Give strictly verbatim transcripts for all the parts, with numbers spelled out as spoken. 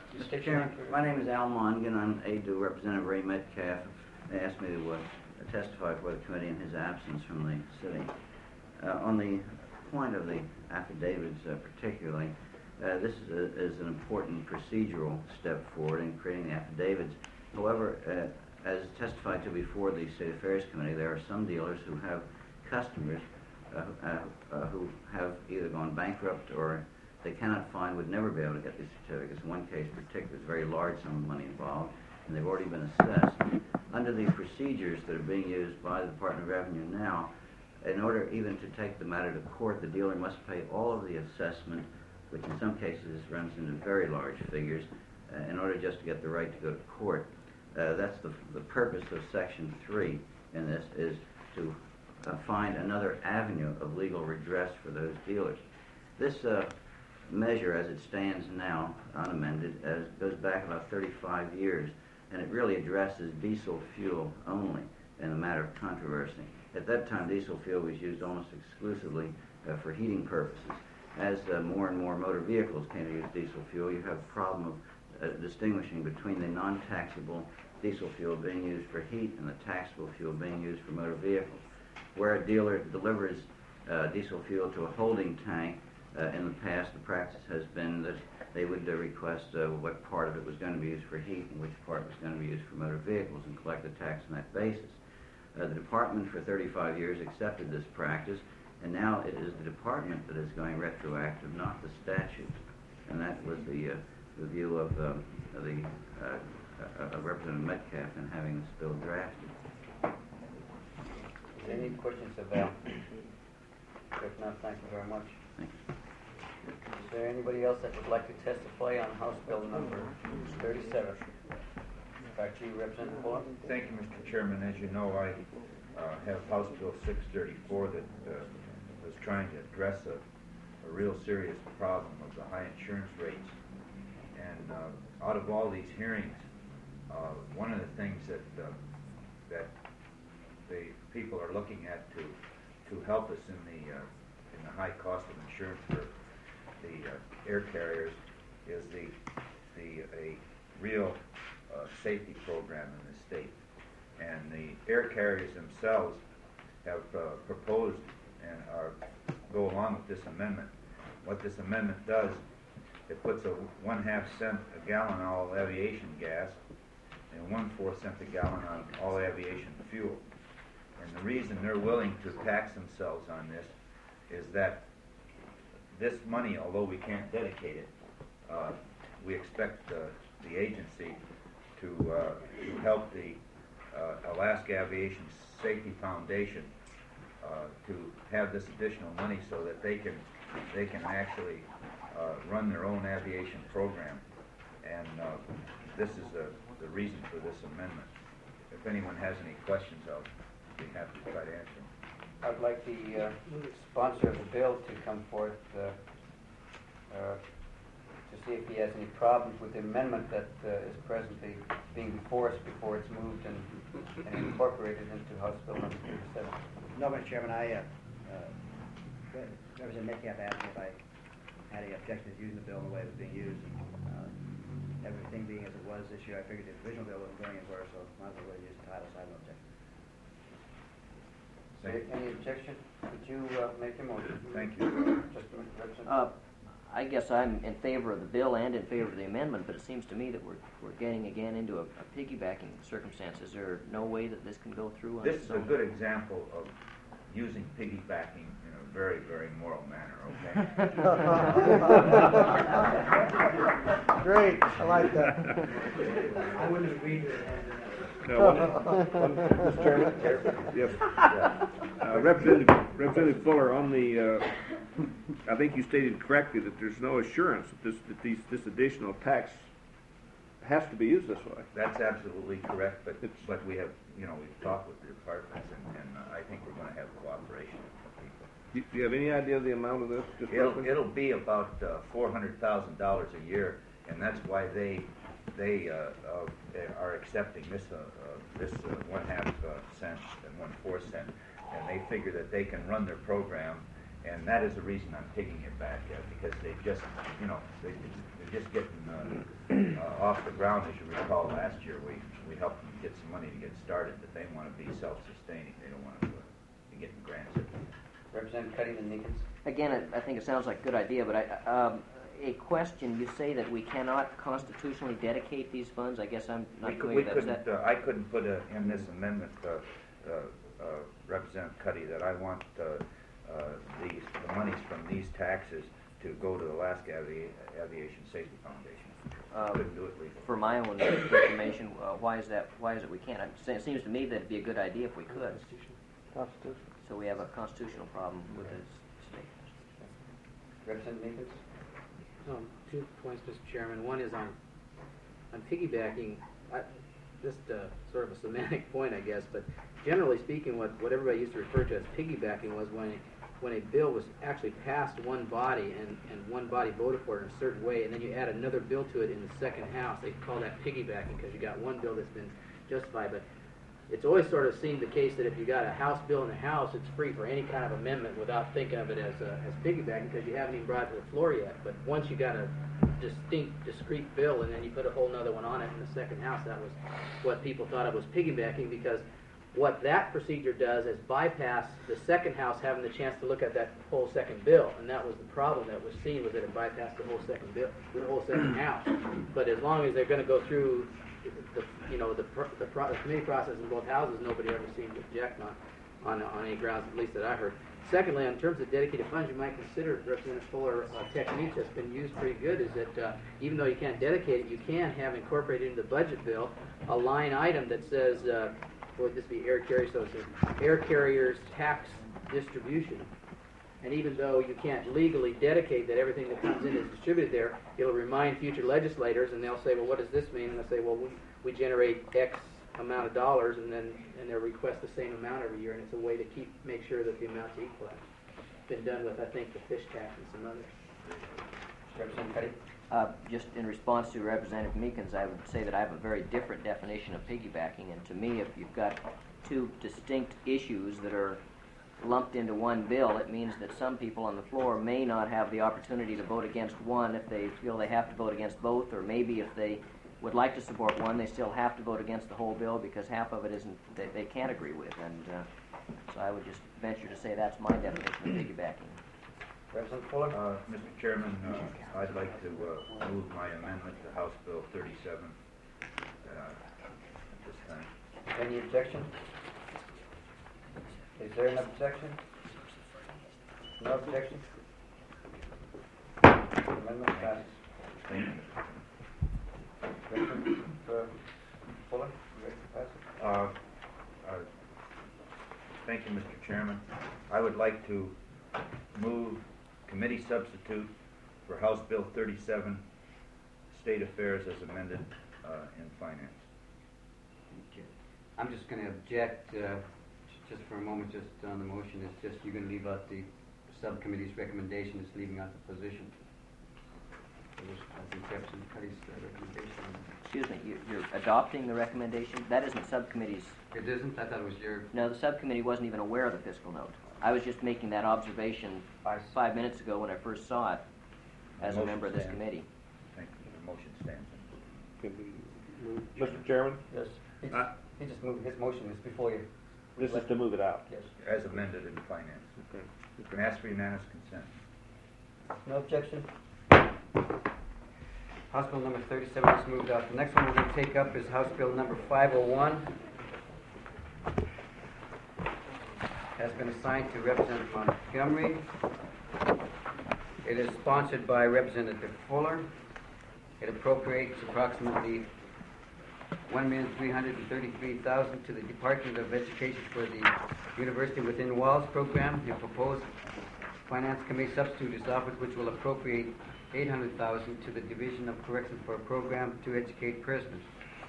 Mister Chairman, my name is Al Mongan. I'm aide to Representative Ray Metcalf. They asked me to uh, testify for the committee in his absence from the city. Uh, on the point of the affidavits uh, particularly, uh, this is, a, is an important procedural step forward in creating the affidavits. However, uh, as testified to before the State Affairs Committee, there are some dealers who have customers uh, uh, uh, who have either gone bankrupt or they cannot find, would never be able to get these certificates. In one case in particular, there's a very large sum of money involved, and they've already been assessed. Under the procedures that are being used by the Department of Revenue now, in order even to take the matter to court, the dealer must pay all of the assessment, which in some cases runs into very large figures, uh, in order just to get the right to go to court. Uh, that's the, the purpose of Section three in this, is to uh, find another avenue of legal redress for those dealers. This uh, measure, as it stands now, unamended, as goes back about thirty-five years, and it really addresses diesel fuel only in a matter of controversy. At that time, diesel fuel was used almost exclusively uh, for heating purposes. As uh, more and more motor vehicles came to use diesel fuel, you have a problem of uh, distinguishing between the non-taxable diesel fuel being used for heat and the taxable fuel being used for motor vehicles. Where a dealer delivers uh, diesel fuel to a holding tank, uh, in the past the practice has been that they would uh, request uh, what part of it was going to be used for heat and which part was going to be used for motor vehicles and collect a tax on that basis. Uh, the department for thirty-five years accepted this practice, and now it is the department that is going retroactive, not the statute. And that was the, uh, the view of, um, of the uh, uh, of Representative Metcalf in having this bill drafted. Any questions of Val? If not, thank you very much. Thank you. Is there anybody else that would like to testify on House Bill number thirty-seven? Back to you, Representative Fuller. Thank you, Mister Chairman. As you know, I uh, have House Bill six thirty-four that uh, was trying to address a, a real serious problem of the high insurance rates. And uh, out of all these hearings, uh, one of the things that uh, that the people are looking at to to help us in the uh, in the high cost of insurance for the uh, air carriers is the the a real uh, safety program in the state, and the air carriers themselves have uh, proposed and are go along with this amendment. What this amendment does, it puts a one half cent a gallon on all aviation gas and one fourth cent a gallon on all aviation fuel. And the reason they're willing to tax themselves on this is that this money, although we can't dedicate it, uh, we expect uh, the agency to uh, to help the uh, Alaska Aviation Safety Foundation uh, to have this additional money so that they can they can actually uh, run their own aviation program. And uh, this is the, the reason for this amendment. If anyone has any questions, I'll be happy to try to answer them. I'd like the uh, sponsor of the bill to come forth uh, uh, to see if he has any problems with the amendment that uh, is presently being before us before it's moved and, and incorporated into House Bill number thirty-seven. No, Mister Chairman, I, uh, uh, Representative Metcalf asked me if I had any objections to using the bill in the way it was being used. Uh, everything being as it was this year, I figured the original bill wasn't going anywhere, so might as well use the title, so I have no objection. Any objection? Would you uh, make a motion? Thank you. Just a minute, Representative. Uh, I guess I'm in favor of the bill and in favor of the amendment, but it seems to me that we're we're getting again into a, a piggybacking circumstance. Is there no way that this can go through on This its is a own? good example of using piggybacking in a very, very moral manner, okay? Great, I like that. I wouldn't agree to it. No, one, one, Mister Chairman? Yes. Uh, Representative, Representative Fuller, on the, uh, I think you stated correctly that there's no assurance that this, that these, this additional tax has to be used this way. That's absolutely correct, but It's- but we have, you know, we've talked with the departments, and, and uh, I think we're going to have cooperation from people. Do do you have any idea of the amount of this? Just It'll, roughly? it'll be about uh, four hundred thousand dollars a year, and that's why they they uh, uh, are accepting this uh, uh, this uh, one half uh, cent and one fourth cent, and they figure that they can run their program And that is the reason I'm taking it back, uh, because they just, you know, they, they're just getting uh, uh, off the ground. As you recall, last year we, we helped them get some money to get started, but they want to be self-sustaining. They don't want to uh, be getting grants. Representative Cuddy, then Meekins. Again, I I think it sounds like a good idea, but I, um, a question, you say that we cannot constitutionally dedicate these funds? I guess I'm We, not could, clear. we That's couldn't, that. uh, I couldn't put uh, in this amendment, uh, uh, uh, Representative Cuddy, that I want uh, uh, these, the monies from these taxes to go to the Alaska Avi- Aviation Safety Foundation. Uh, Couldn't do it legally. For my own information, uh, why is that? Why is it we can't? I'm saying- It seems to me that it'd be a good idea if we could. Constitution. So we have a constitutional problem with this state. Representative Meekins. Um, two points, Mister Chairman. One is on, on piggybacking, I, just uh, sort of a semantic point, I guess, but generally speaking, what, what everybody used to refer to as piggybacking was when, when a bill was actually passed one body and, and one body voted for it in a certain way, and then you add another bill to it in the second house. They call that piggybacking because you got one bill that's been justified. But it's always sort of seemed the case that if you got a House bill in the House, it's free for any kind of amendment without thinking of it as a, as piggybacking because you haven't even brought it to the floor yet. But once you got a distinct, discrete bill and then you put a whole nother one on it in the second House, that was what people thought it was piggybacking, because what that procedure does is bypass the second House having the chance to look at that whole second bill, and that was the problem that was seen, was that it bypassed the whole second bill, the whole second House. But as long as they're going to go through the, you know, the, pr- the, pro- the committee process in both houses, nobody ever seemed to object on, on, on any grounds, at least that I heard. Secondly, in terms of dedicated funds, you might consider, Representative Fuller, a technique that's been used pretty good is that uh, even though you can't dedicate it, you can have incorporated into the budget bill a line item that says, uh, would this be air carriers, so it says air carriers tax distribution. And even though you can't legally dedicate that everything that comes in is distributed there, it'll remind future legislators, and they'll say, well, what does this mean? And they'll say, well, we, we generate X amount of dollars, and then and they'll request the same amount every year, and it's a way to keep make sure that the amounts equal. It's been done with, I think, the fish tax and some others. Representative Cuddy. Uh, just in response to Representative Meekins, I would say that I have a very different definition of piggybacking, and to me, if you've got two distinct issues that are lumped into one bill, it means that some people on the floor may not have the opportunity to vote against one if they feel they have to vote against both, or maybe if they would like to support one, they still have to vote against the whole bill because half of it isn't they, they can't agree with, and uh, so I would just venture to say that's my definition of piggybacking. Representative Fuller. Uh, Mister Chairman, uh, I'd like to uh, move my amendment to House Bill thirty-seven uh, at this time. Any objection? Is there an objection? No objection? Amendment passes. Thank you. Representative uh, Fuller, you ready to pass it? Uh, uh, Thank you, Mister Chairman. I would like to move committee substitute for House Bill thirty-seven, State Affairs as amended uh, in Finance. I'm just going to object uh, just for a moment, just on the motion. It's just you're going to leave out the subcommittee's recommendation. It's leaving out the position. So this- I think Representative Cuddy's uh, recommendation. Excuse me, you, you're adopting the recommendation? That isn't subcommittee's. It isn't? I thought it was your... No, the subcommittee wasn't even aware of the fiscal note. I was just making that observation I see. five minutes ago when I first saw it as a Motion member of this stands. committee. Thank you. The motion stands. Can we move- Mister Chairman, Yes. He just, Uh, he just moved, his motion is before you. this is to move it out. Yes. As amended in Finance. Okay. You can ask for unanimous consent. No objection? House Bill number thirty-seven is moved out. The next one we're going to take up is House Bill number five oh one. Has been assigned to Representative Montgomery. It is sponsored by Representative Fuller. It appropriates approximately one million three hundred thirty-three thousand dollars to the Department of Education for the University Within Walls program. The proposed Finance Committee substitute is offered, which will appropriate eight hundred thousand dollars to the Division of Corrections for a program to educate prisoners.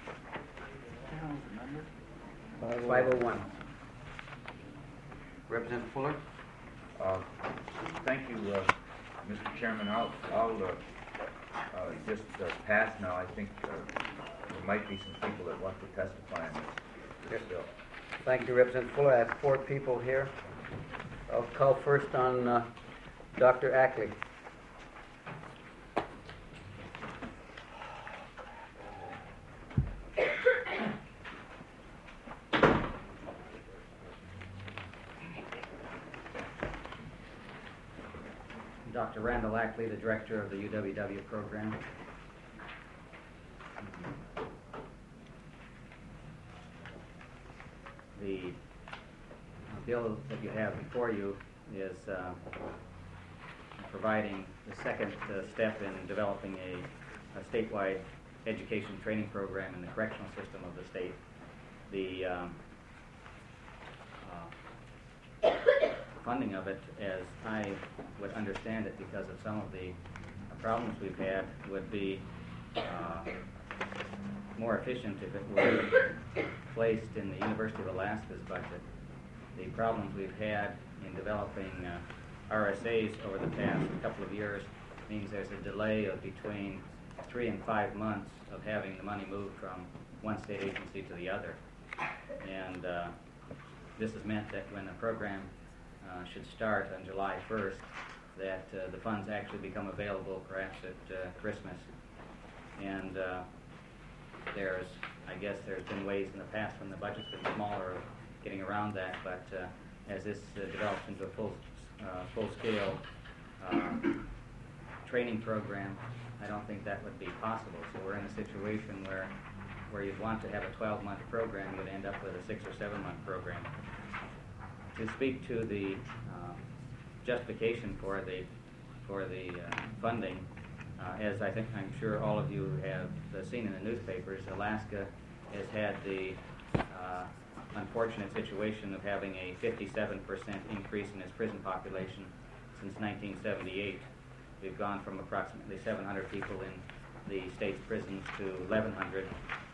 five oh one. Representative Fuller. Uh, Thank you, uh, Mister Chairman. I'll, I'll uh, uh, just uh, pass now. I think uh, there might be some people that want to testify on this, this bill. Thank you, Representative Fuller. I have four people here. I'll call first on uh, Doctor Ackley. Doctor Randall Ackley, the director of the U W W program. The uh, bill that you have before you is uh, providing the second uh, step in developing a, a statewide education training program in the correctional system of the state. The um, uh, funding of it, as I would understand it, because of some of the uh, problems we've had, would be uh, more efficient if it were placed in the University of Alaska's budget. The problems we've had in developing uh, R S As over the past couple of years means there's a delay of between three and five months of having the money moved from one state agency to the other. And uh, this has meant that when the program uh, should start on July first, that uh, the funds actually become available perhaps at uh, Christmas. And uh, there's, I guess there's been ways in the past when the budget's been smaller of getting around that, but uh, as this uh, develops into a full, uh, full-scale uh, training program, I don't think that would be possible. So we're in a situation where, where you'd want to have a twelve-month program, you'd end up with a six or seven-month program. To speak to the uh, justification for the for the uh, funding, uh, as I think I'm sure all of you have uh, seen in the newspapers, Alaska has had the uh, unfortunate situation of having a fifty-seven percent increase in its prison population since nineteen seventy-eight. We've gone from approximately seven hundred people in the state's prisons to eleven hundred.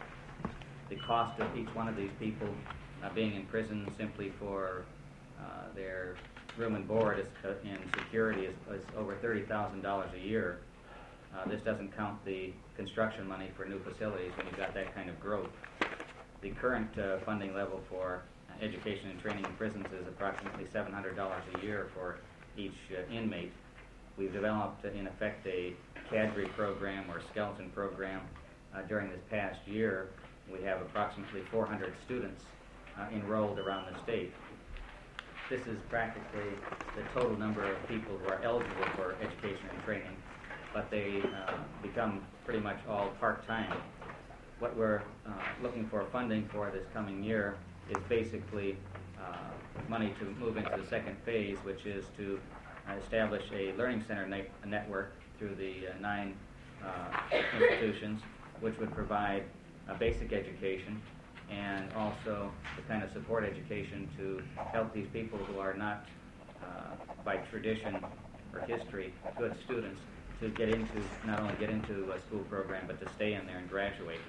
The cost of each one of these people uh, being in prison simply for uh, their room and board is, uh, and security is, is over thirty thousand dollars a year. Uh, this doesn't count the construction money for new facilities when you've got that kind of growth. The current uh, funding level for uh, education and training in prisons is approximately seven hundred dollars a year for each uh, inmate. We've developed, uh, in effect, a cadre program or skeleton program uh, during this past year. We have approximately four hundred students uh, enrolled around the state. This is practically the total number of people who are eligible for education and training, but they uh, become pretty much all part-time. What we're uh, looking for funding for this coming year is basically uh, money to move into the second phase, which is to uh, establish a learning center ne network through the uh, nine uh, institutions, which would provide a basic education and also the kind of support education to help these people who are not, uh, by tradition or history, good students, to get into, not only get into a school program, but to stay in there and graduate.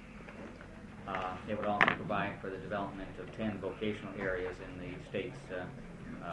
Uh, it would also provide for the development of ten vocational areas in the state's uh,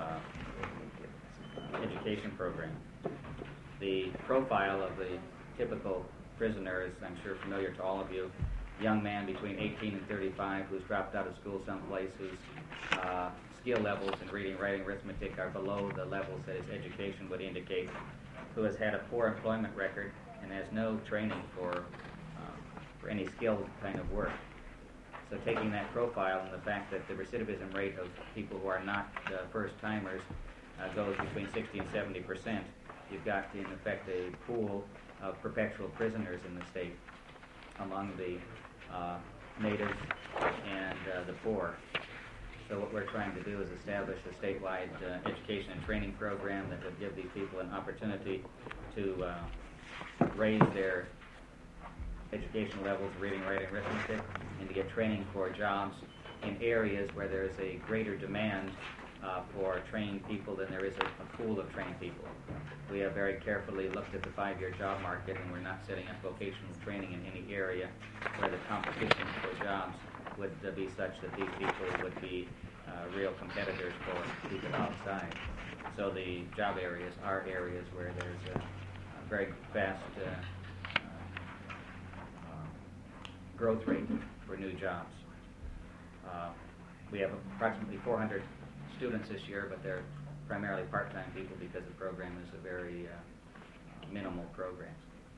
uh, education program. The profile of the typical prisoner is, I'm sure, familiar to all of you. Young man between eighteen and thirty-five who's dropped out of school someplace, whose uh, skill levels in reading, writing, arithmetic are below the levels that his education would indicate, who has had a poor employment record and has no training for, uh, for any skilled kind of work. So taking that profile and the fact that the recidivism rate of people who are not uh, first-timers uh, goes between sixty and seventy percent, you've got, in effect, a pool of perpetual prisoners in the state among the uh, natives and uh, the poor. So what we're trying to do is establish a statewide uh, education and training program that would give these people an opportunity to uh, raise their educational levels, reading, writing, arithmetic, and to get training for jobs in areas where there is a greater demand uh, for trained people than there is a, a pool of trained people. We have very carefully looked at the five-year job market, and we're not setting up vocational training in any area where the competition for jobs would uh, be such that these people would be uh, real competitors for people outside. So the job areas are areas where there's a, a very fast uh, uh, uh, growth rate for new jobs. Uh, we have approximately four hundred students this year, but they're primarily part-time people because the program is a very uh, uh, minimal program.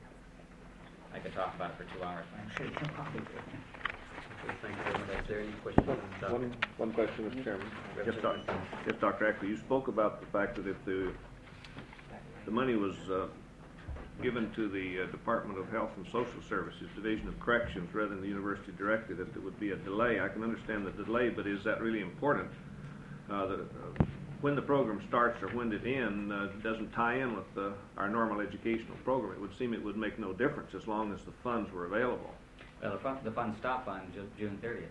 I could talk about it for two hours, but I'm sure you probably do. Okay, thank you very much. Is there any questions? on the doc- One, one question, Mister Chairman. Yes, Doctor Yes, Doctor Ackley, you spoke about the fact that if the, the money was uh, given to the uh, Department of Health and Social Services, Division of Corrections, rather than the university directly, that there would be a delay. I can understand the delay, but is that really important? Uh, the, uh, when the program starts or when it ends uh, doesn't tie in with the, our normal educational program. It would seem it would make no difference as long as the funds were available. Well, the fund, the funds stop on Ju- June thirtieth.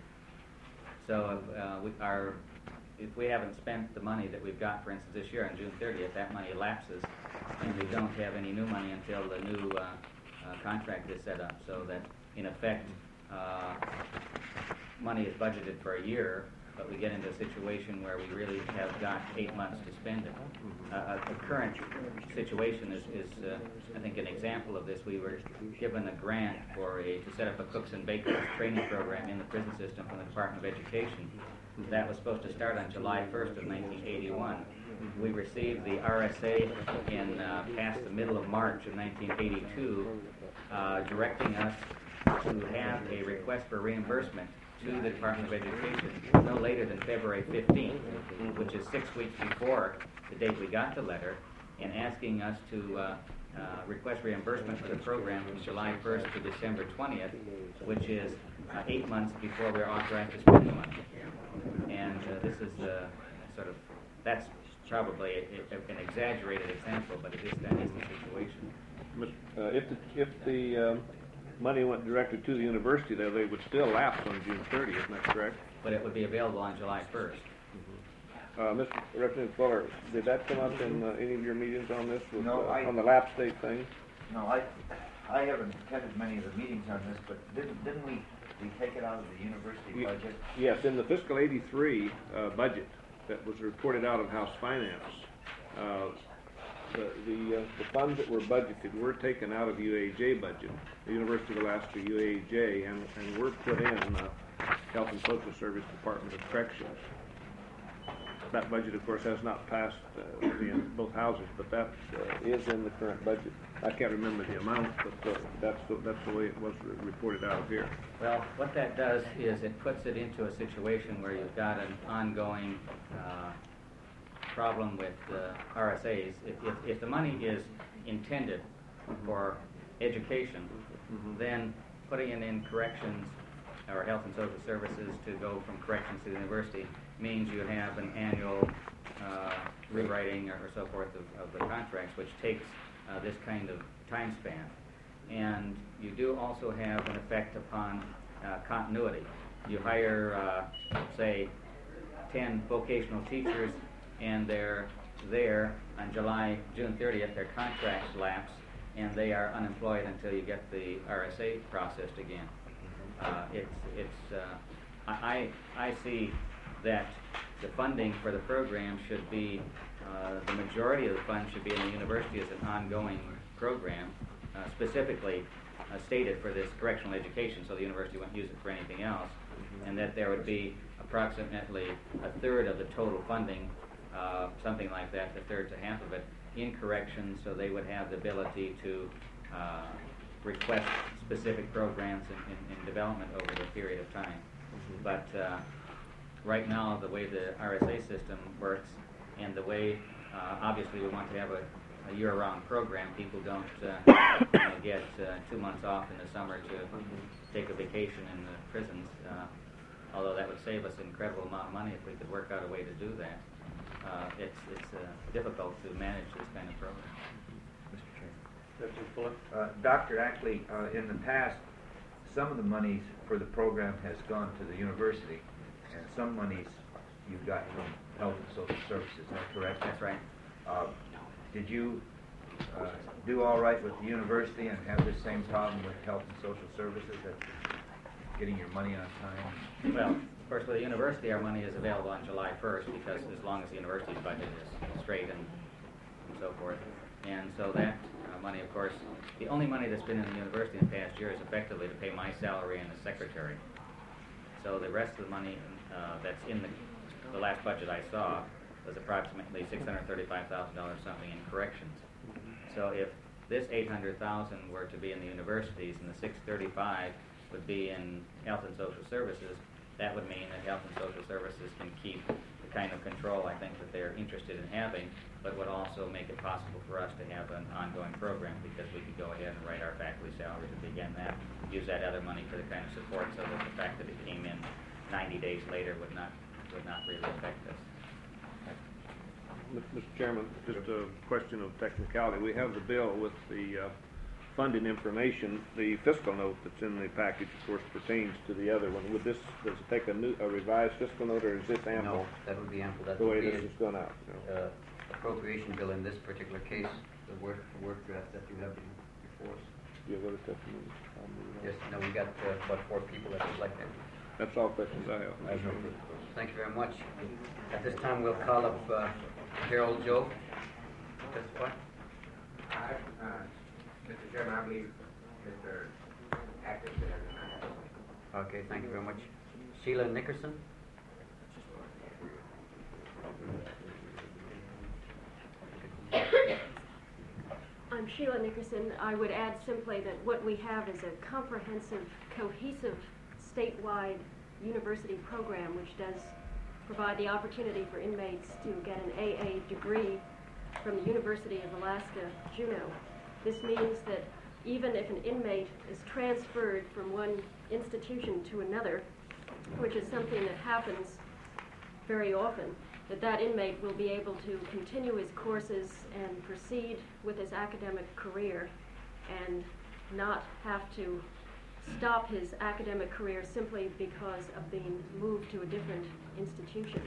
So if, uh, we, our, if we haven't spent the money that we've got, for instance, this year on June thirtieth, that money elapses, and we don't have any new money until the new uh, uh, contract is set up. So that, in effect, uh, money is budgeted for a year, but we get into a situation where we really have got eight months to spend it. Uh, the current situation is, is uh, I think, an example of this. We were given a grant for a to set up a cooks and bakers training program in the prison system from the Department of Education. That was supposed to start on July first of nineteen eighty-one. We received the R S A in uh, past the middle of March of nineteen eighty-two, uh, directing us to have a request for reimbursement to the Department of Education no later than February fifteenth, which is six weeks before the date we got the letter, and asking us to uh, uh, request reimbursement for the program from July first to December twentieth, which is uh, eight months before we're authorized to spend the money. And uh, this is uh, sort of, that's probably a, a, an exaggerated example, but it is, that is the situation. Uh, if the, if the um, money went directly to the university, though, they would still lapse on June thirtieth, isn't that correct? But it would be available on July first. Uh, Mister Representative Fuller, did that come up in uh, any of your meetings on this, with, No, uh, I- on the lapse date thing? No, I, I haven't attended many of the meetings on this, but didn't, didn't we, we take it out of the university Ye- budget? Yes, in the fiscal eighty-three uh, budget that was reported out of House Finance, uh, the the, uh, the funds that were budgeted were taken out of U A J budget, the University of Alaska U A J, and, and were put in uh, Health and Social Service Department of Corrections. That budget, of course, has not passed uh, in both houses, but that uh, is in the current budget. I can't remember the amount, but uh, that's the, that's the way it was re- reported out of here. Well, what that does is it puts it into a situation where you've got an ongoing uh, problem with uh, R S As. If, if, if the money is intended for education, then putting it in corrections or health and social services to go from corrections to the university means you have an annual uh, rewriting or, or so forth of, of the contracts, which takes uh, this kind of time span. And you do also have an effect upon uh, continuity. You hire, uh, say, ten vocational teachers, and they're there on July, June thirtieth, their contracts lapse, and they are unemployed until you get the R S A processed again. Uh, it's, it's, uh, I, I see that the funding for the program should be, uh, the majority of the funds should be in the university as an ongoing program, uh, specifically uh, stated for this correctional education, so the university won't use it for anything else, and that there would be approximately a third of the total funding, uh, something like that, a third to half of it, in corrections, so they would have the ability to uh, request specific programs in, in, in development over the period of time. But uh, right now, the way the R S A system works, and the way, uh, obviously, we want to have a, a year-round program. People don't uh, you know, get uh, two months off in the summer to take a vacation in the prisons, uh, although that would save us an incredible amount of money if we could work out a way to do that. Uh, it's it's uh, difficult to manage this kind of program. Uh, Doctor Ackley, uh, in the past, some of the monies for the program has gone to the university, and some monies you've got from Health and Social Services. Is that correct? That's right. Uh, did you uh, do all right with the university and have the same problem with Health and Social Services, that getting your money on time? Well, of course, with the university, our money is available on July first, because as long as the university's budget is straight and, and so forth. And so that uh, money, of course, the only money that's been in the university in the past year is effectively to pay my salary and the secretary. So the rest of the money uh, that's in the, the last budget I saw was approximately six hundred thirty-five thousand dollars something in corrections. So if this eight hundred thousand were to be in the universities and the six thirty-five would be in health and social services, that would mean that health and social services can keep the kind of control I think that they're interested in having, but would also make it possible for us to have an ongoing program, because we could go ahead and write our faculty salaries and begin that, use that other money for the kind of support, so that the fact that it came in ninety days later would not would not really affect us. Mister Chairman, just a question of technicality. We have the bill with the uh, funding information. The fiscal note that's in the package, of course, pertains to the other one. Would this, does it take a new, a revised fiscal note, or is this ample? No, that would be ample. That The way would be this a- has gone out? you know? uh, appropriation bill in this particular case, the work, the work draft that you have before us. Do you have other testimony? Um, Yes, no, we got uh, about four people that would like that. That's all questions I have. I have no further questions. Thank you very much. At this time, we'll call up uh, Harold Joe to testify. I, uh, Mister Chairman, I believe Mister Atkins has Okay, thank you very much. Sheila Nickerson. I'm Sheila Nickerson. I would add simply that what we have is a comprehensive, cohesive, statewide university program which does provide the opportunity for inmates to get an A A degree from the University of Alaska, Juneau. This means that even if an inmate is transferred from one institution to another, which is something that happens very often, that that inmate will be able to continue his courses and proceed with his academic career and not have to stop his academic career simply because of being moved to a different institution.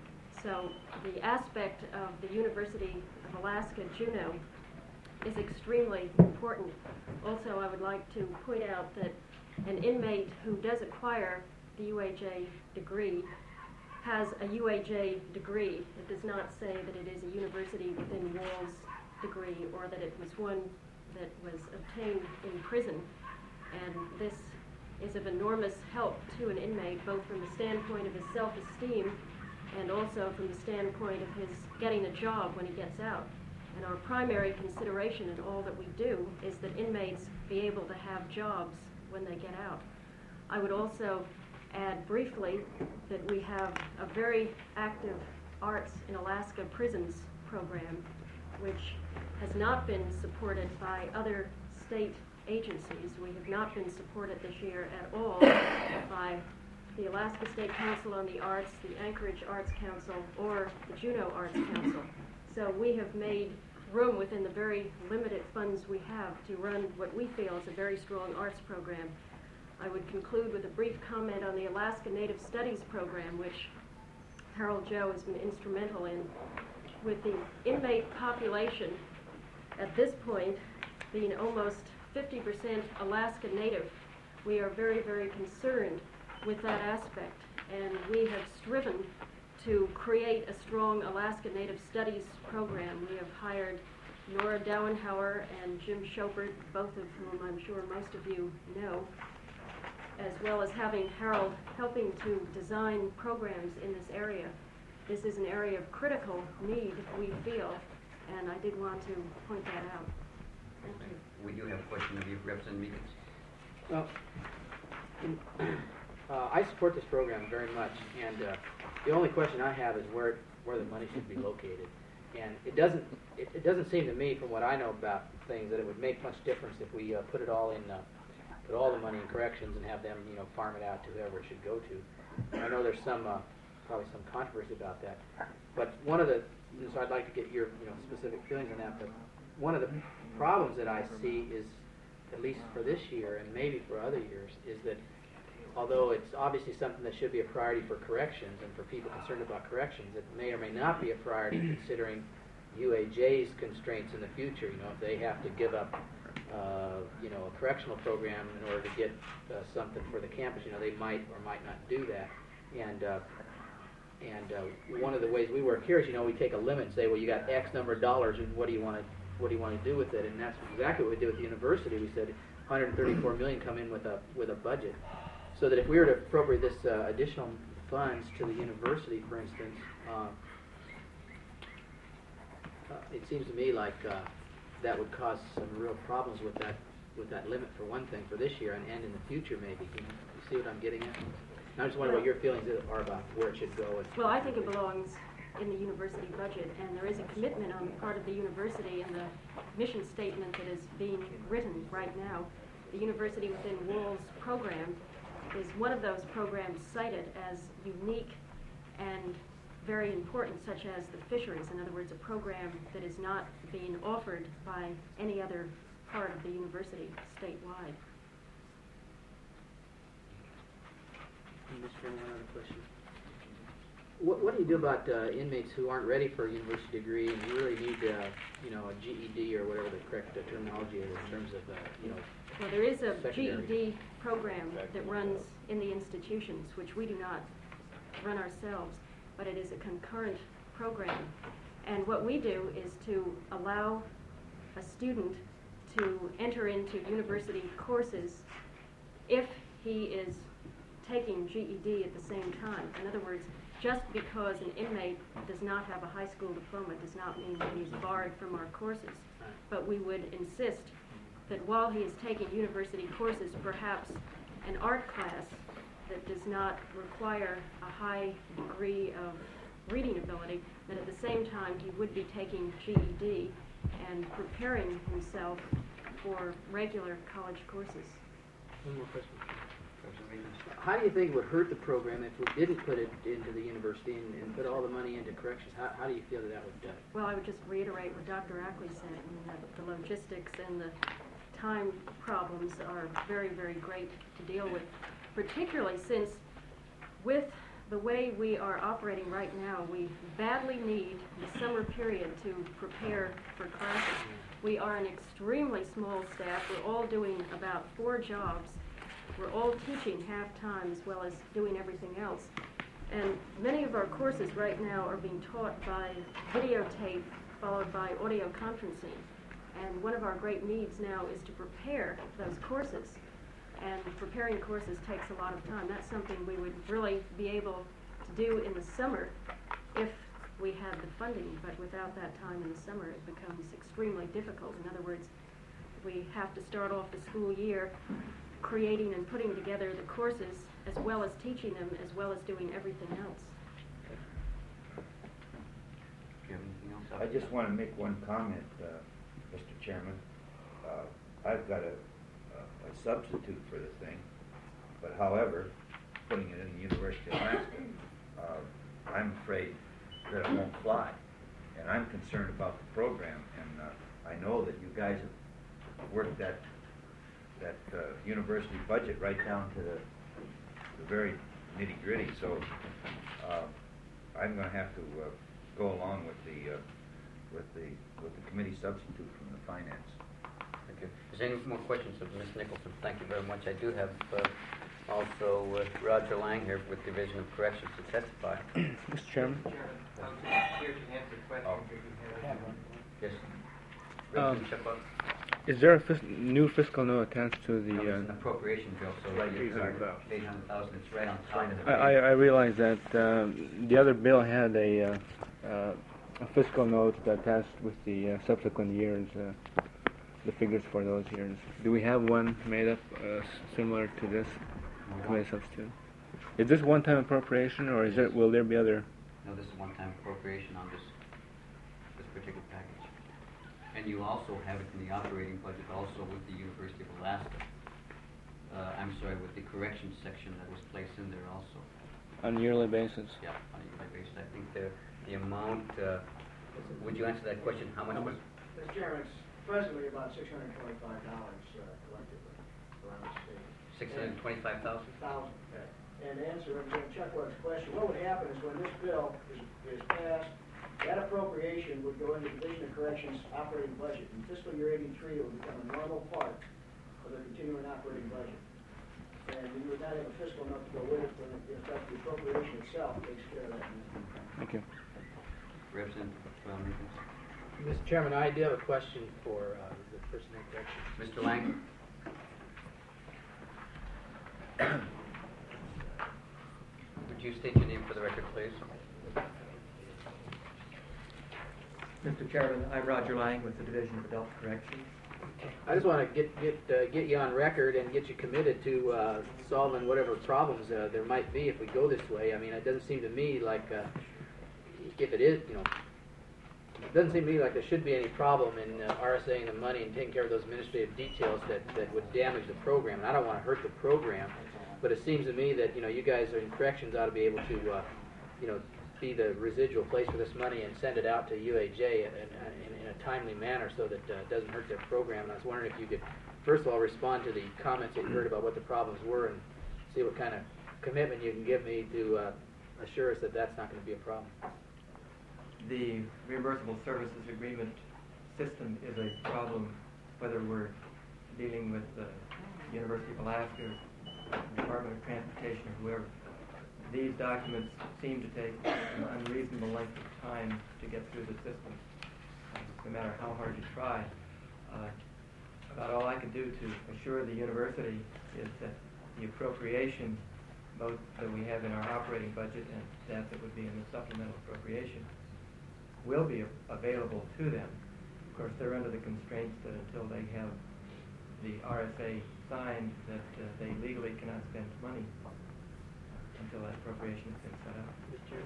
So the aspect of the University of Alaska, Juneau, is extremely important. Also, I would like to point out that an inmate who does acquire the U A J degree has a U A J degree. It does not say that it is a university within walls degree or that it was one that was obtained in prison. And this is of enormous help to an inmate, both from the standpoint of his self-esteem and also from the standpoint of his getting a job when he gets out. And our primary consideration in all that we do is that inmates be able to have jobs when they get out. I would also add briefly that we have a very active Arts in Alaska Prisons program, which has not been supported by other state agencies. We have not been supported this year at all by the Alaska State Council on the Arts, the Anchorage Arts Council, or the Juneau Arts Council. So we have made room within the very limited funds we have to run what we feel is a very strong arts program. I would conclude with a brief comment on the Alaska Native Studies program, which Harold Joe has been instrumental in. With the inmate population at this point being almost fifty percent Alaska Native, we are very, very concerned with that aspect, and we have striven to create a strong Alaska Native Studies program. We have hired Nora Dauenhauer and Jim Chopert, both of whom I'm sure most of you know, as well as having Harold helping to design programs in this area. This is an area of critical need, we feel, and I did want to point that out. Thank you. We do have a question of you, Representative Meekins. Well, uh, I support this program very much, and uh, the only question I have is where where the money should be located. And it doesn't it, it doesn't seem to me, from what I know about things, that it would make much difference if we uh, put it all in uh, put all the money in corrections and have them, you know, farm it out to whoever it should go to. And I know there's some uh, probably some controversy about that, but one of the so I'd like to get your you know specific feelings on that. But one of the problems that I see is, at least for this year and maybe for other years, is that although it's obviously something that should be a priority for corrections and for people concerned about corrections, it may or may not be a priority considering U A J's constraints in the future. You know, if they have to give up, uh, you know, a correctional program in order to get uh, something for the campus, you know, they might or might not do that. And uh, and uh, one of the ways we work here is, you know, we take a limit and say, well, you got X number of dollars, and what do you want to what do you want to do with it? And that's exactly what we did with the university. We said one hundred thirty-four million dollars come in with a with a budget. So that if we were to appropriate this uh, additional funds to the university, for instance, uh, Uh, It seems to me like uh, that would cause some real problems with that, with that limit for one thing, for this year and, and in the future maybe. You know, you see what I'm getting at? And I just wonder what your feelings are about where it should go. And Well, I think it belongs in the university budget, and there is a commitment on the part of the university in the mission statement that is being written right now. The University Within Walls program is one of those programs cited as unique and very important, such as the fisheries. In other words, a program that is not being offered by any other part of the university statewide. Mister Chairman, one other question. What, what do you do about uh, inmates who aren't ready for a university degree and really need, uh, you know, a G E D or whatever the correct uh, terminology is in terms of, uh, you know, Well, there is a secondary. G E D program that runs in the institutions, which we do not run ourselves, but it is a concurrent program. And what we do is to allow a student to enter into university courses if he is taking G E D at the same time. In other words, just because an inmate does not have a high school diploma does not mean that he's barred from our courses. But we would insist that while he is taking university courses, perhaps an art class that does not require a high degree of reading ability, that at the same time he would be taking G E D and preparing himself for regular college courses. One more question. How do you think it would hurt the program if we didn't put it into the university and, and put all the money into corrections? How, how do you feel that that would uh, Well, I would just reiterate what Doctor Ackley said, I mean, that the logistics and the time problems are very, very great to deal with, particularly since with the way we are operating right now, we badly need the summer period to prepare for classes. We are an extremely small staff. We're all doing about four jobs. We're all teaching half-time as well as doing everything else. And many of our courses right now are being taught by videotape followed by audio conferencing. And one of our great needs now is to prepare those courses. And preparing courses takes a lot of time. That's something we would really be able to do in the summer if we had the funding. But without that time in the summer, it becomes extremely difficult. In other words, we have to start off the school year creating and putting together the courses as well as teaching them as well as doing everything else. Do you have anything else? I just want to make one comment, uh, Mister Chairman. Uh, I've got a, a, a substitute for the thing, but however, putting it in the University of Alaska, uh, I'm afraid that it won't fly. And I'm concerned about the program, and uh, I know that you guys have worked that that uh, university budget right down to the, the very nitty-gritty. So uh, I'm going to have to uh, go along with the uh, with the with the committee substitute from the finance. Thank you. Is there any more questions of Miz Nicholson? Thank you very much. I do have uh, also uh, Roger Lang here with Division of Corrections to testify. Mister Chairman? I'm here to answer questions Oh. if you have any. Yes. Um, Representative Shepard? Is there a fis- new fiscal note attached to the? No, it's an Uh, appropriation bill, so Right, it's eight hundred thousand. eight hundred thousand. It's right on top of the. I, I I realize that um, the other bill had a, uh, uh, a fiscal note attached with the uh, subsequent years, uh, the figures for those years. Do we have one made up uh, s- similar to this committee substitute? Is this one-time appropriation, or is it? Will there be other? No, this is one-time appropriation on this this particular package. And you also have it in the operating budget, also with the University of Alaska. Uh, I'm sorry, with the corrections section that was placed in there also. On a yearly basis? Yeah, on a yearly basis. I think the the amount. Uh, would you answer that question? How much was? Mister Chairman, it's presently about six hundred twenty-five dollars uh, collectively around the state. Six hundred twenty-five thousand. Thousand. And to answer Representative Chuckwater's question, what would happen is when this bill is, is passed, that appropriation would go into Division of Corrections operating budget. In fiscal year eighty-three, it would become a normal part of their continuing operating budget. And you would not have a fiscal note to go with it, when in fact the appropriation itself takes care of that. Thank you. Representative um, Nichols. Mister Chairman, I do have a question for uh, the person in corrections. Mister Lang. Would you state your name for the record, please? Mister Chairman, I'm Roger Lang with the Division of Adult Corrections. I just want to get get uh, get you on record and get you committed to uh, solving whatever problems uh, there might be if we go this way. I mean, it doesn't seem to me like uh, if it is, you know, it doesn't seem to me like there should be any problem in uh, R S A ing the money and taking care of those administrative details that, that would damage the program. And I don't want to hurt the program, but it seems to me that, you know, you guys in corrections ought to be able to, uh, you know, be the residual place for this money and send it out to U A J in, in, in a timely manner so that uh, it doesn't hurt their program. And I was wondering if you could, first of all, respond to the comments that you heard about what the problems were and see what kind of commitment you can give me to uh, assure us that that's not going to be a problem. The reimbursable services agreement system is a problem whether we're dealing with the University of Alaska, Department of Transportation, or whoever. These documents seem to take an unreasonable length of time to get through the system, no matter how hard you try. Uh, about all I can do to assure the university is that the appropriation, both that we have in our operating budget and that that would be in the supplemental appropriation, will be available to them. Of course, they're under the constraints that until they have the R S A signed, that uh, they legally cannot spend money until that appropriation has been set up.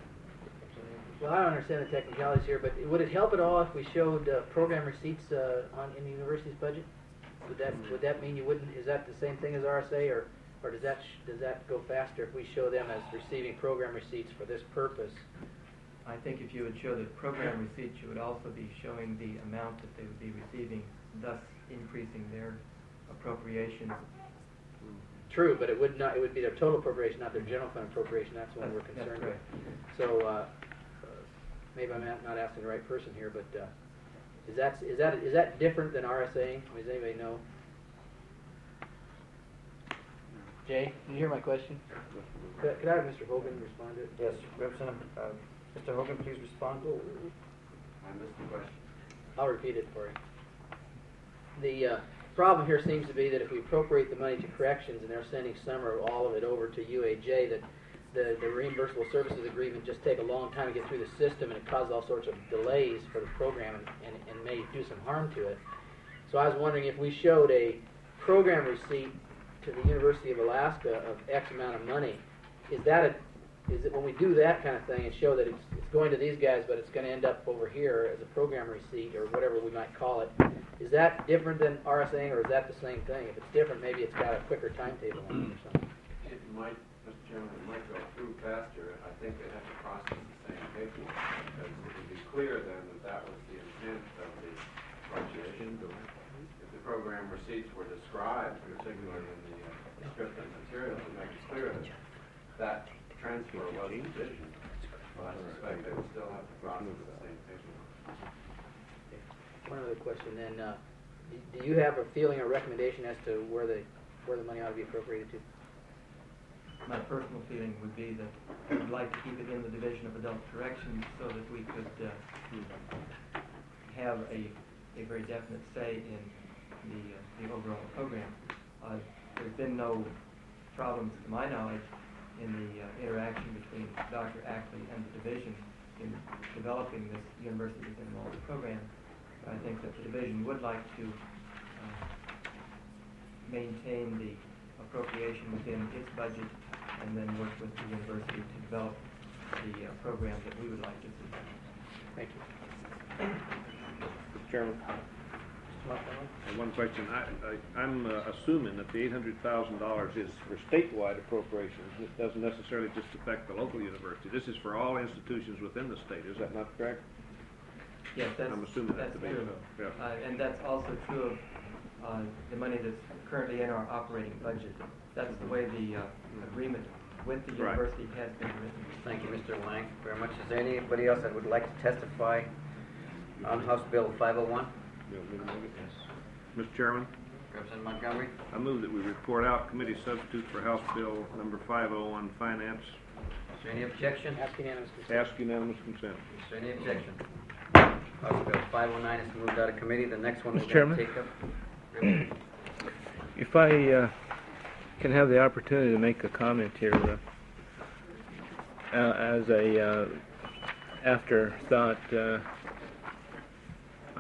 Well, I don't understand the technicalities here, but would it help at all if we showed uh, program receipts uh, on in the university's budget? Would that would that mean you wouldn't? Is that the same thing as R S A, or or does that sh does that go faster if we show them as receiving program receipts for this purpose? I think if you would show the program receipts, you would also be showing the amount that they would be receiving, thus increasing their appropriation. True, but it would not. It would be their total appropriation, not their general fund appropriation. That's what That's, we're concerned that's with. So uh, uh, maybe I'm not not asking the right person here, but uh, is that is that is that different than R S A? Does anybody know? Jay, did you hear my question? Could, could I have Mister Hogan respond to it? Yes, Representative, uh, Mister Hogan, please respond. I missed the question. I'll repeat it for you. The uh, problem here seems to be that if we appropriate the money to corrections and they're sending some or all of it over to U A J, that the, the reimbursable services agreement just take a long time to get through the system, and it causes all sorts of delays for the program and, and, and may do some harm to it. So I was wondering if we showed a program receipt to the University of Alaska of X amount of money, is that a Is it when we do that kind of thing and show that it's, it's going to these guys, but it's going to end up over here as a program receipt or whatever we might call it, is that different than R S A, or is that the same thing? If it's different, maybe it's got a quicker timetable on it or something. It might, Mister Chairman, it might go through faster. I think they have to process the same paperwork, because it would be clear then that that was the intent of the appropriation. If the program receipts were described, particularly in the uh, descriptive materials, it makes it clear that that transfer was conditioned. But I suspect they would still have to process the same paperwork. One other question then, uh, do, do you have a feeling or recommendation as to where the where the money ought to be appropriated to? My personal feeling would be that I would like to keep it in the Division of Adult Corrections so that we could uh, have a, a very definite say in the, uh, the overall program. Uh, there's been no problems, to my knowledge, in the uh, interaction between Doctor Ackley and the division in developing this University Within Walls program. I think that the division would like to uh, maintain the appropriation within its budget and then work with the university to develop the uh, program that we would like to see. Thank you. Mister Chairman, uh, one question. I, I, I'm uh, assuming that the eight hundred thousand dollars is for statewide appropriations. This doesn't necessarily just affect the local university. This is for all institutions within the state. Is that not correct? Yes, that's, I'm assuming that's that to be true. so. Yeah. Uh, and that's also true of uh, the money that's currently in our operating budget. That's the way the uh, agreement with the Right. university has been written. Thank you, Mister Lang, very much. Is there anybody else that would like to testify on House Bill five oh one? Mister Chairman, Representative Montgomery? I move that we report out committee substitute for House Bill number five oh one, Finance. Is there any objection? Ask unanimous consent. Ask unanimous consent. Is there any objection? House Bill five oh nine is moved out of committee. The next one we're Mister going to Chairman? take up. If I uh, can have the opportunity to make a comment here, uh, uh, as a uh, afterthought, uh,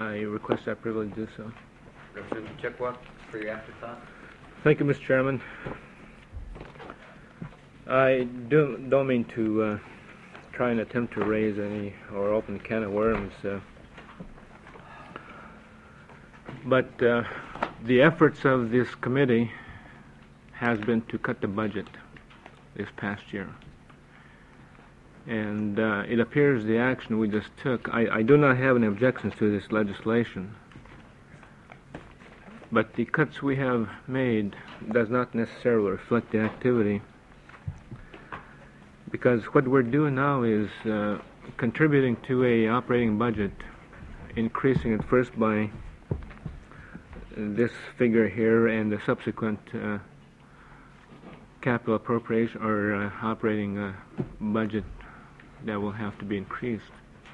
I request that privilege to do so. Representative Chippewa, for your afterthought. Thank you, Mister Chairman. I do, don't mean to uh, try and attempt to raise any or open a can of worms, uh, but uh, the efforts of this committee has been to cut the budget this past year. And uh, it appears the action we just took, I, I do not have any objections to this legislation, but the cuts we have made does not necessarily reflect the activity, because what we're doing now is uh, contributing to a operating budget, increasing it first by this figure here and the subsequent uh, capital appropriation or uh, operating uh, budget that will have to be increased.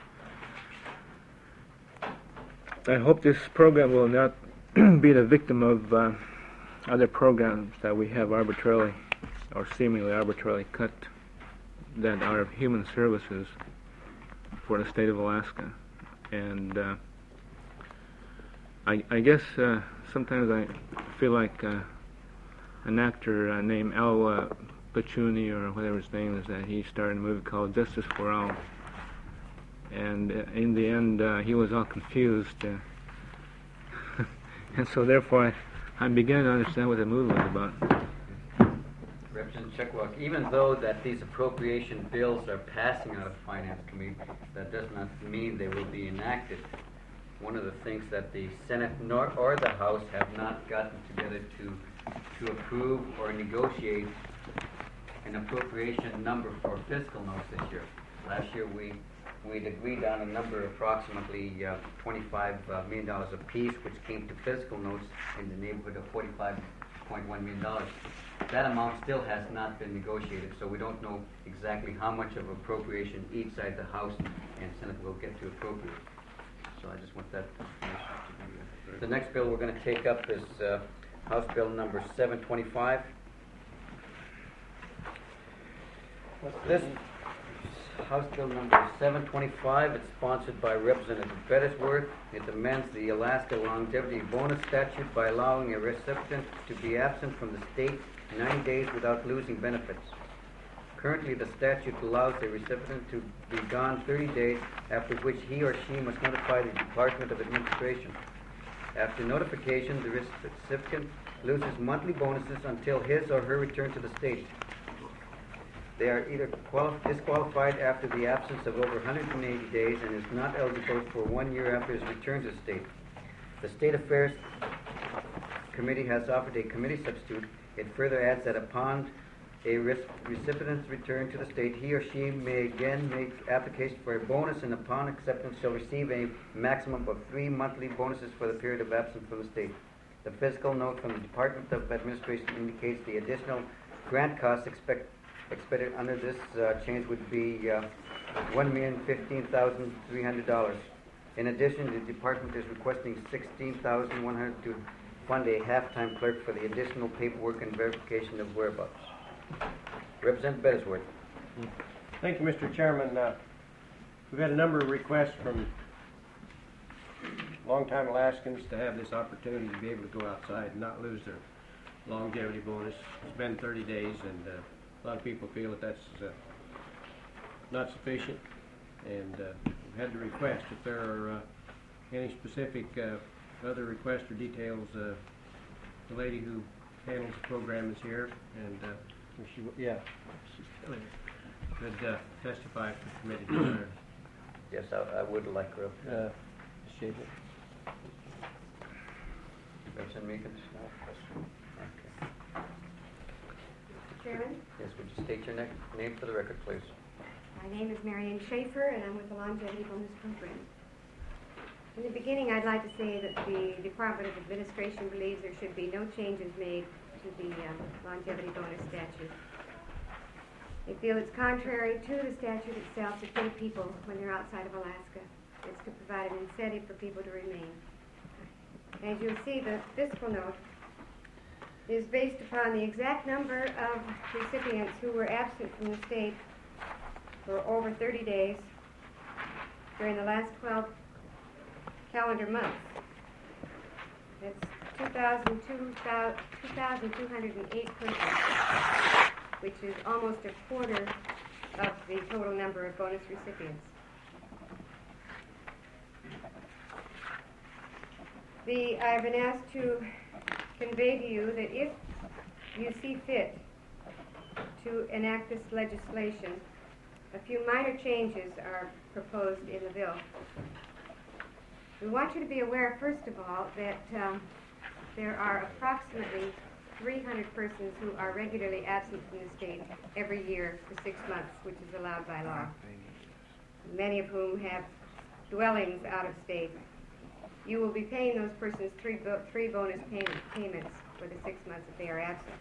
I hope this program will not be the victim of uh, other programs that we have arbitrarily or seemingly arbitrarily cut that are human services for the state of Alaska. And uh, I, I guess uh, sometimes I feel like uh, an actor uh, named Al uh, Pacini, or whatever his name is, that he starred in a movie called Justice for All. And uh, in the end, uh, he was all confused. Uh, and so therefore, I, I'm beginning to understand what the movie was about. Representative Chekwa, even though that these appropriation bills are passing out of the Finance Committee, that does not mean they will be enacted. One of the things that the Senate nor or the House have not gotten together to to approve or negotiate an appropriation number for fiscal notes this year. Last year we we'd agreed on a number approximately uh, twenty-five uh, million dollars apiece, which came to fiscal notes in the neighborhood of forty-five point one million dollars. That amount still has not been negotiated, so we don't know exactly how much of appropriation each side, the House and Senate, will get to appropriate. So I just want that information to be uh, The next bill we're going to take up is uh, House Bill number seven twenty-five. This House Bill number seven twenty-five, it's sponsored by Representative Bettisworth. It amends the Alaska Longevity Bonus Statute by allowing a recipient to be absent from the state ninety days without losing benefits. Currently, the statute allows a recipient to be gone thirty days, after which he or she must notify the Department of Administration. After notification, the recipient loses monthly bonuses until his or her return to the state. They are either disqualified after the absence of over one hundred eighty days and is not eligible for one year after his return to the state. The State Affairs Committee has offered a committee substitute. It further adds that upon a recipient's return to the state, he or she may again make application for a bonus, and upon acceptance shall receive a maximum of three monthly bonuses for the period of absence from the state. The fiscal note from the Department of Administration indicates the additional grant costs expect, expected under this uh, change would be uh, one million fifteen thousand three hundred dollars. In addition, the department is requesting sixteen thousand one hundred dollars to fund a half-time clerk for the additional paperwork and verification of whereabouts. Representative Bettisworth. Thank you, Mister Chairman. Uh, we've had a number of requests from longtime Alaskans to have this opportunity to be able to go outside and not lose their longevity bonus. It's been thirty days, and uh, a lot of people feel that that's uh, not sufficient, and uh, we've had the request. If there are uh, any specific uh, other requests or details, uh, the lady who handles the program is here, and uh, she, yeah, she's still here, could uh, testify if the committee desires. Yes, I, I would like her. Uh, Shaver. Representative Meekins? No? Okay. Chairman? Yes, would you state your ne name for the record, please? My name is Marianne Schaefer, and I'm with the Longevity Bonus Program. In the beginning, I'd like to say that the Department of Administration believes there should be no changes made to the um, longevity bonus statute. They feel it's contrary to the statute itself to pay people when they're outside of Alaska. It's to provide an incentive for people to remain. As you'll see, the fiscal note is based upon the exact number of recipients who were absent from the state for over thirty days during the last twelve calendar months. That's two thousand two hundred eight persons, which is almost a quarter of the total number of bonus recipients. The, I've been asked to convey to you that if you see fit to enact this legislation, a few minor changes are proposed in the bill. We want you to be aware, first of all, that um, there are approximately three hundred persons who are regularly absent from the state every year for six months, which is allowed by law, many of whom have dwellings out of state. You will be paying those persons three, bo three bonus payment, payments for the six months that they are absent.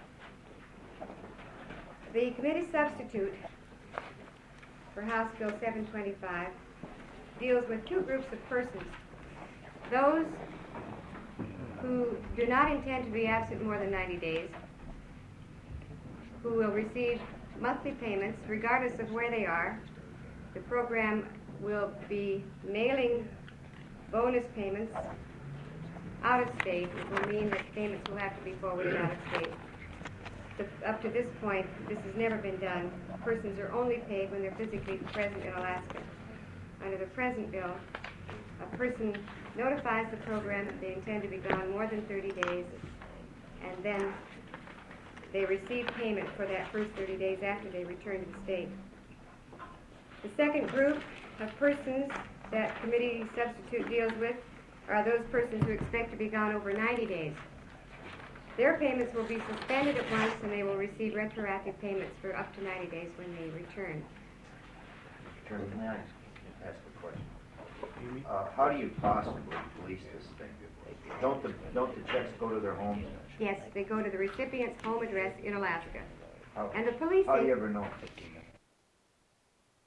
The committee substitute for House Bill seven twenty-five deals with two groups of persons. Those who do not intend to be absent more than ninety days, who will receive monthly payments regardless of where they are. The program will be mailing bonus payments out of state. It will mean that payments will have to be forwarded out of state. The, up to this point, this has never been done. Persons are only paid when they're physically present in Alaska. Under the present bill, a person notifies the program that they intend to be gone more than thirty days, and then they receive payment for that first thirty days after they return to the state. The second group of persons that committee substitute deals with are those persons who expect to be gone over ninety days. Their payments will be suspended at once, and they will receive retroactive payments for up to ninety days when they return. Attorney, can I ask a question? Uh, how do you possibly police this thing? Don't the, don't the checks go to their homes? Yes, they go to the recipient's home address in Alaska. How, And the policing, how do you ever know?